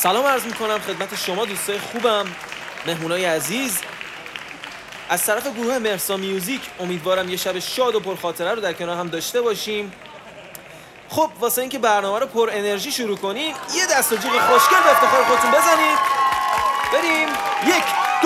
سلام عرض میکنم خدمت شما دوستای خوبم، مهمونای عزیز از طرف گروه مهرسا میوزیک. امیدوارم یه شب شاد و پرخاطره رو در کنار هم داشته باشیم. خب واسه اینکه برنامه رو پر انرژی شروع کنیم یه دست و جیغ خوشگل به افتخار خودتون بزنید. بریم 1 2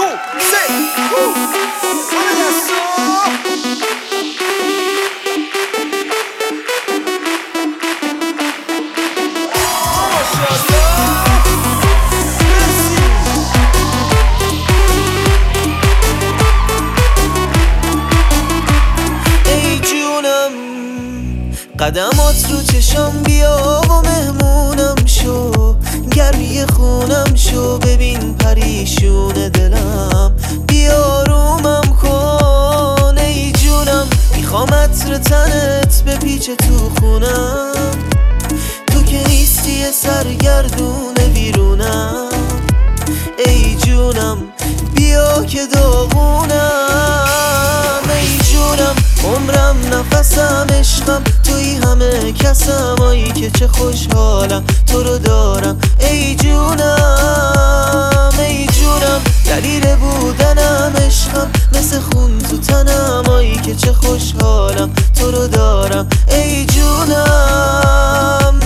قدمات رو چشم بیا و مهمونم شو، گرمی خونم شو، ببین پریشون دلم، بیا رومم کن ای جونم، میخوام عطر تنت بپیچه تو خونم، تو که نیستی سرگردون بیرونم، ای جونم بیا که داغونم، ای جونم عمرم نفسم عشقم توی همه کسم، آیی که چه خوشحالم تو رو دارم، ای جونم ای جونم دلیل بودنم عشقم مثل خون تو تنم، آیی که چه خوشحالم تو رو دارم، ای جونم.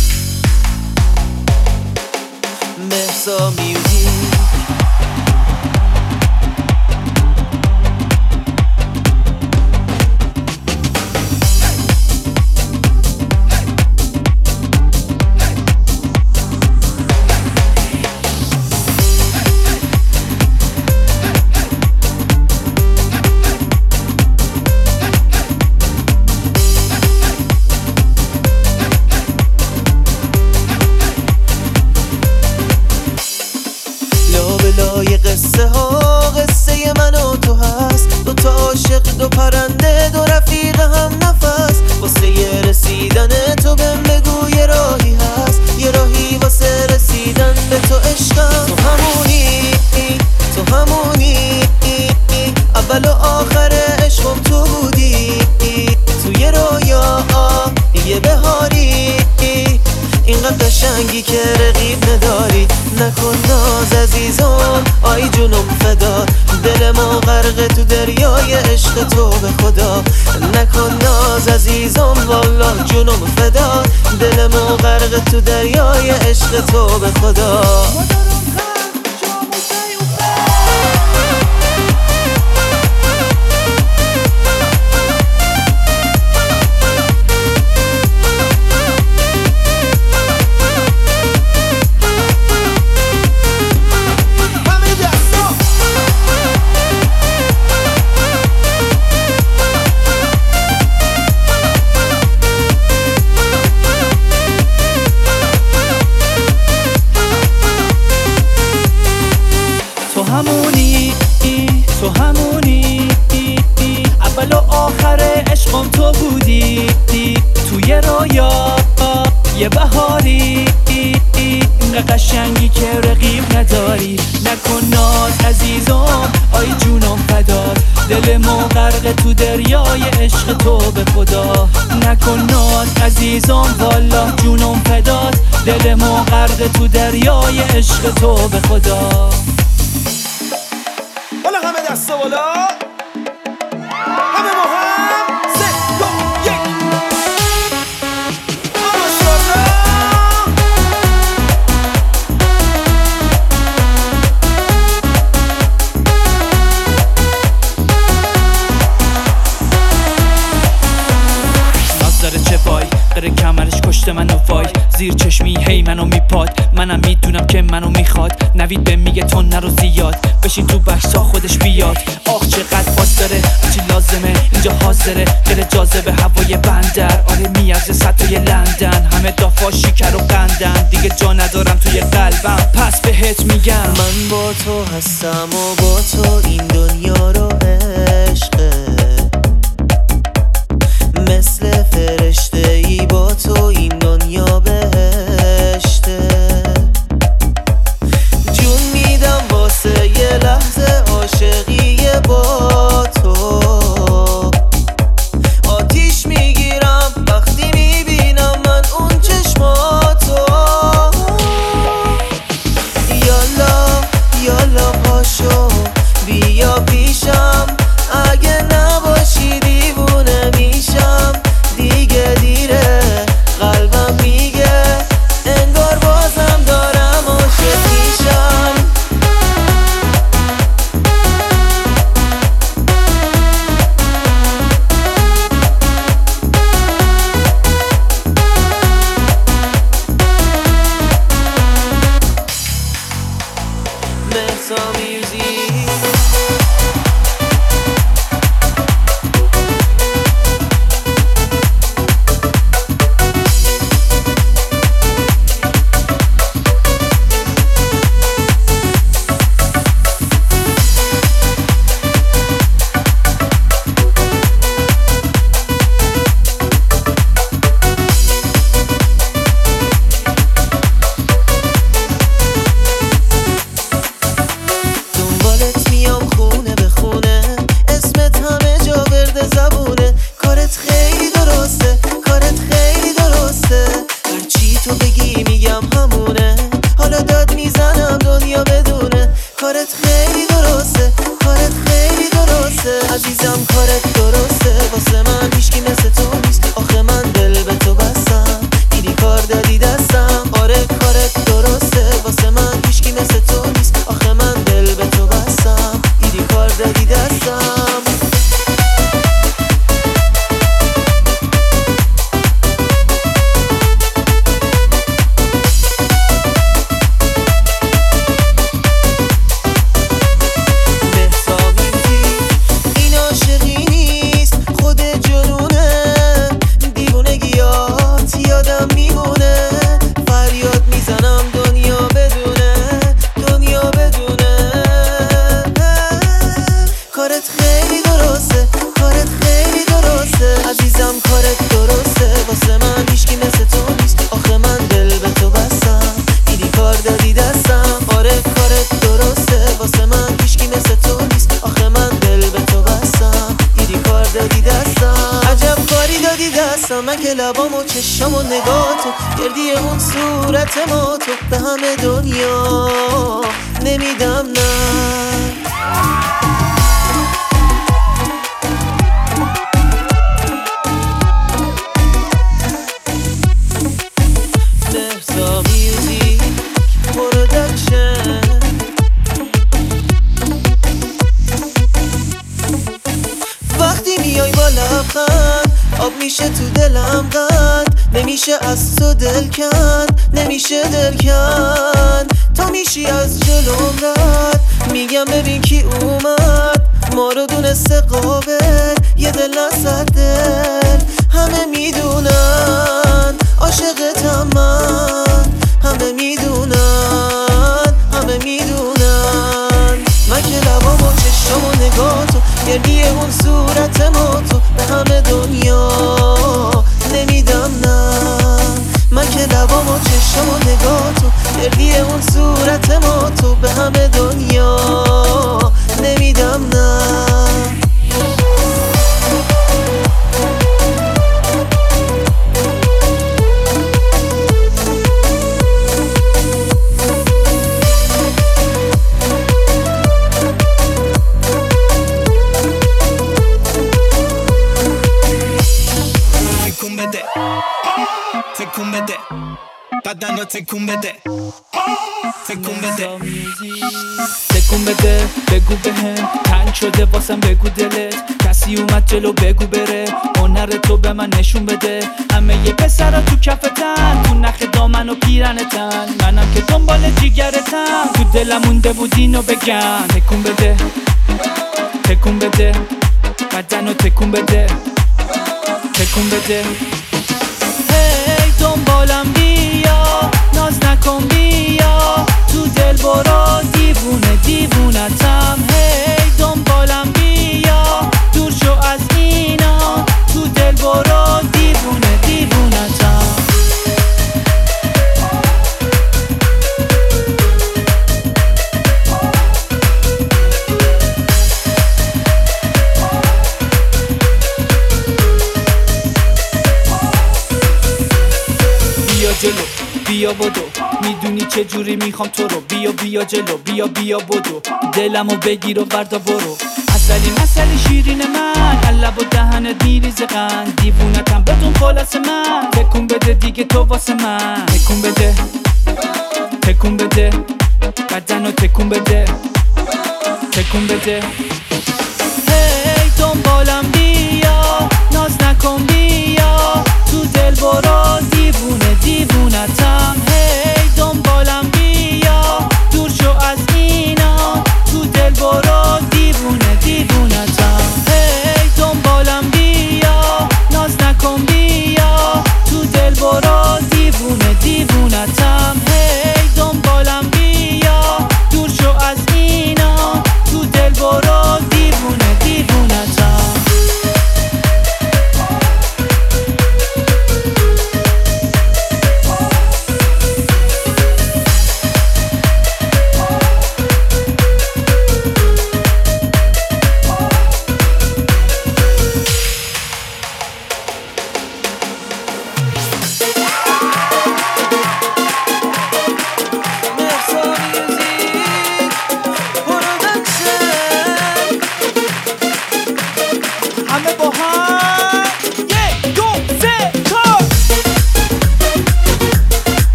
مهرسا میوزیک. لای قصه ها قصه من و تو هست، دو تا عاشق دو پرنده دو رفیق هم نفس، واسه یه رسیدن تو بهم بگو یه راهی هست، یه راهی واسه رسیدن به تو عشقم، تو همونی تو همونی اول و آخر عشقم تو بودی، تو یه رویا یه بهاری اینقدر قشنگی که رقیب نداری، نکن ناز عزیزم آی جونم فدا، دل ما غرق تو دریای عشق تو به خدا، نکن ناز عزیزم والله جونم فدا، دل ما غرق تو دریای عشق تو به خدا. تو همونی اول و آخر عشقم تو بودی، توی رویا یه بهاری اینقدر قشنگی که رقیب نداری، نکن ناز عزیزم آی جونم فدا، دل ما غرق تو دریای عشق تو به خدا، نکن ناز عزیزم والله جونم فدا، دل ما غرق تو دریای عشق تو به خدا. حالا همه دست بالا، همه با هم 3 2 1 ماشاءالله. ناز داره چه وای، غیر کمرش کشته منو وای، زیر چشمی هی منو میپاد، منم میدونم که منو میخواد، نوید به میگه تو نرو زیاد، بشین تو بحثا خودش بیاد، آخ چقدر باز داره چی لازمه اینجا حاضره، دل جاذبه هوای بندر، آره میارزه سطح لندن، همه دافا شکر و قندن، دیگه جا ندارم توی قلبم پس بهت میگم من با تو هستم و با تو این دنیا رو عشقه، مثل فرشته ای با تو این دنیا بهشته، جون میدم واسه یه لحظه عاشقی با تو، آتیش میگیرم وقتی میبینم من اون چشماتو، کارت خیلی درسته، کارت خیلی درسته عزیزم، کارت درسته. واسه من هیچکی مثل تو نیست، آخه من دل به تو بستم، دیدی کار دادی دستم. آره کارت درسته، واسه من هیچکی مثل تو نیست، آخه من دل به تو بستم، دیدی کار دادی دستم. کارت خیلی درسته، کارت خیلی درسته عزیزم، کارت درسته. واسه من هیچکی مثل تو نیست، آخه من دل به تو بستم، دیدی کار دادی دستم. آره کارت درسته، واسه من هیچکی مثل تو نیست، آخه من دل به تو بستم، دیدی کار دادی دستم. عجب کاری دادی دستم، من که لبام و چشم و نگاتو، گردی اون صورت ما تو به همه دنیا نمیدم نه. وقتی میای با لبخند آب میشه تو دلم قند، نمیشه از تو دل کند، نمیشه دل کند. تو میشی از جلوم رد، میگم ببین کی اومد، ما رو دونسته قابل یه دل نصد دل. همه میدونن عاشقتم من، همه میدونن، همه میدونن. من که لبام و چشم و نگاتو، گردی اون صورت ما تو به همه دنیا نمیدم نه. من که لبام و چشم و نگاتو، گردی اون صورت ما تو به همه دنیا نمیدم نه. تکون بده بدن رو تکون بده، تکون بده تکون بده، بگو بهم تنگ شده واسم، بگو دلت کسی اومد جلو بگو بره، هنر تو به من نشون بده. همه یه پسرا تو کفتن، تو نخ دامن و پیرنتن، منم که دنبال جیگرتم، تو دلم مونده بود اینو بگم. تکون بده، تکون بده بدن رو تکون بده، تکون بده. هی دنبالم بیا، ناز نکن بیا، تو دل برو دیوونه دیوونتم. هی دنبالم بیا، دور شو از اینا، تو دل برو دیوونه دیوونتم. بیا جلو بیا بدو، میدونی چه جوری میخوام تو رو، بیا بیا جلو بیا بیا بدو، دلمو بگیر و بردا برو. اصلی مسلی شیرین من، لب و دهنت میریزه قند، دیوونتم بدون خلاص من. تکون بده دیگه تو واسه من، تکون بده، تکون بده بدن رو تکون بده، تکون بده. هی دنبالم بیا، ناز نکن بیا، تو دل برو دیوونه دیوونتم. هی دنبالم بیا، دور شو از اینا، تو دل برو دیوونه دیوونتم. هی دنبالم بیا، ناز نکن بیا، تو دل برو دیوونه دیوونتم. هی دنبالم بیا، دور شو از اینا، تو دل برو دیوونه دیوونتم.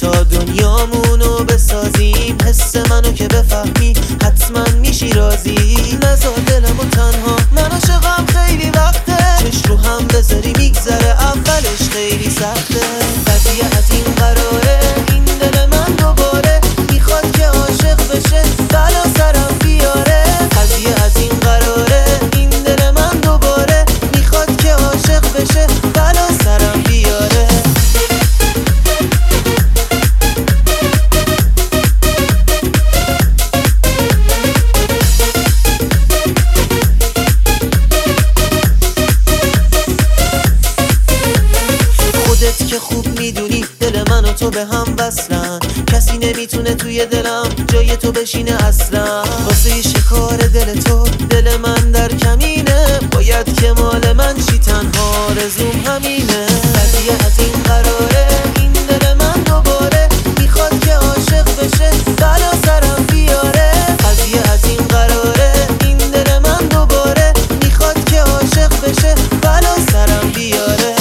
تا دنیامونو بسازیم، حس منو که بفهمی حتما میشی راضی. نزار دلمو تنها، من عاشقم خیلی وقته، چش رو هم بذاری میگذره اولش خیلی سخته. قضیه از این قراره این دل من دوباره میخواد که عاشق بشه بلا سرم بیاره. قضیه از این قراره این دل من دوباره میخواد که عاشق بشه بلا سرم بیاره. خودت که خوب میدونی دل من و تو به هم وصلن، کسی نمیتونه توی دلم جای تو بشینه اصلا. واسه شکار دل تو دل من در کمینه، باید که مال من شی تنها رزوم همینه. قضیه از این قراره این دل من دوباره میخواد که عاشق بشه بلا سرم بیاره. قضیه از این قراره این دل من دوباره میخواد که عاشق بشه بلا سرم بیاره.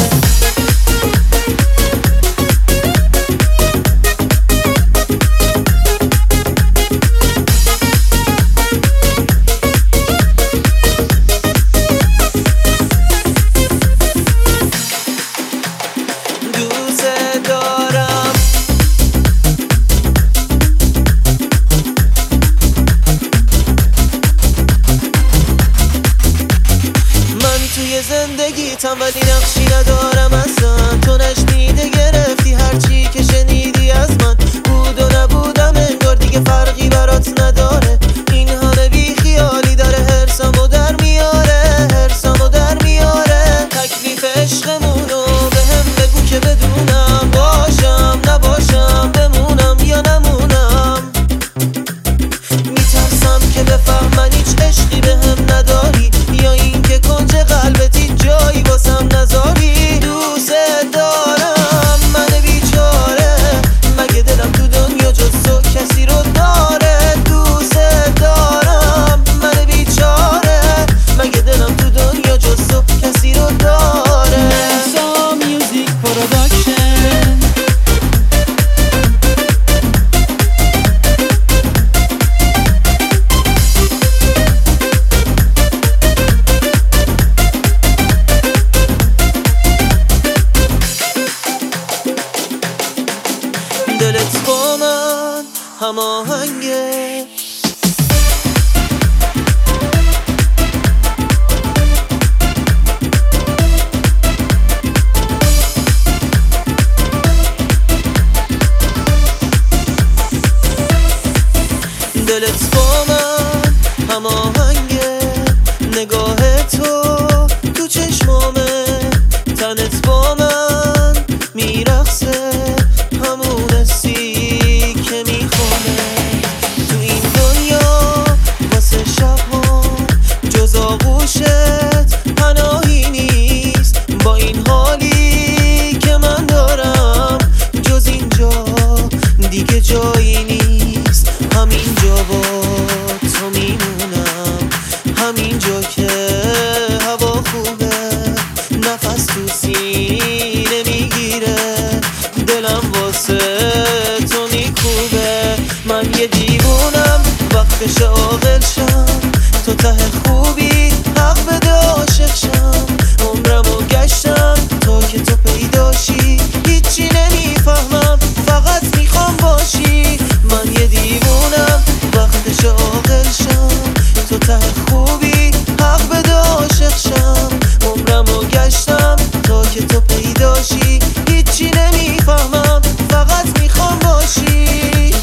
زندگیتم ولی نقشی ندارم اصلا، تو نشنیده گرفتی هرچی که شنیدی از من. بود و نبودم انگار دیگه فرقی برات نداره، این همه بی خیالی داره هرسمو در میاره، هرسمو در میاره. تکلیف عشقمونو بهم بگو که بدونم، باشم نباشم بمونم یا نمونم. میترسم که بفهمن هیچ عشقی بهم نداری، یا اینکه کنج قلبتی جایی واسم نذاری. دوست دارم من بیچاره، مگه دلم تو دنیا جز تو کسی رو داره. دوست دارم من بیچاره، مگه دلم تو دنیا جز تو کسی رو داره. مرسا میوزیک پروداکشن. دلت با من هماهنگه، دلت با من هماهنگه. نگاه تو چشمامه، تنت با من میرقصه، همون حسی که میخوامه. تو این دنیا واسه شبها جز آغوشت پناهی نیست، با این حالی که من دارم جز اینجا دیگه جایی نیست. همینجا با تو میمونم، همینجا که هوا خوبه، نفس تو سینه میگیره، دلم واسه تو میکوبه. من یه دیوونم وقتش عاقل شم، تو ته خوبی حق بده عاشق شم. عمرمو گشتم تا که تو پیداشی، هیچی نمیفهمم فقط میخوام باشی. من یه دیوونم وقتش عاقل شم، تو ته خوبی حق بده عاشق شم. عمرمو گشتم تا که تو پیداشی، هیچی نمیفهمم فقط میخوام باشی.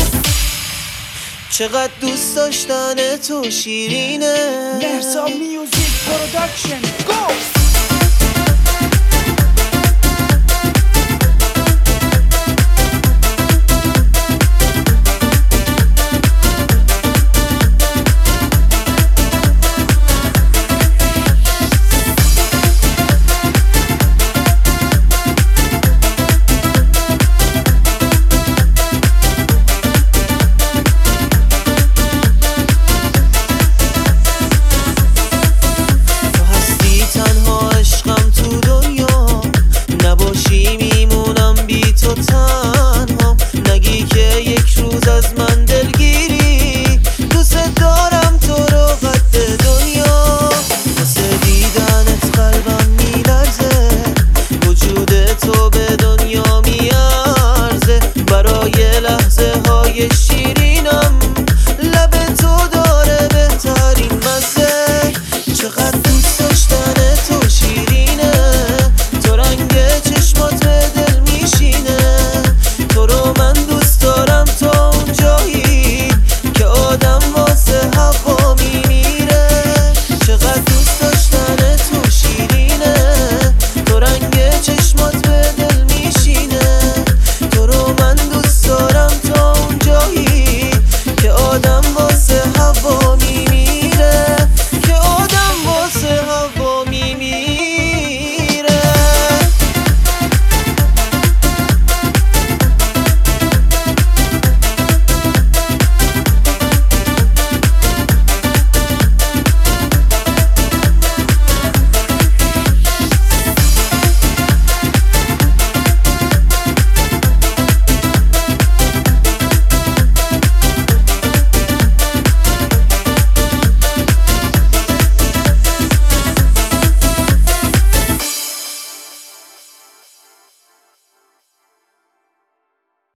چقدر دوست داشتن تو شیرینه. مرسا میوزیک پروداکشن. گو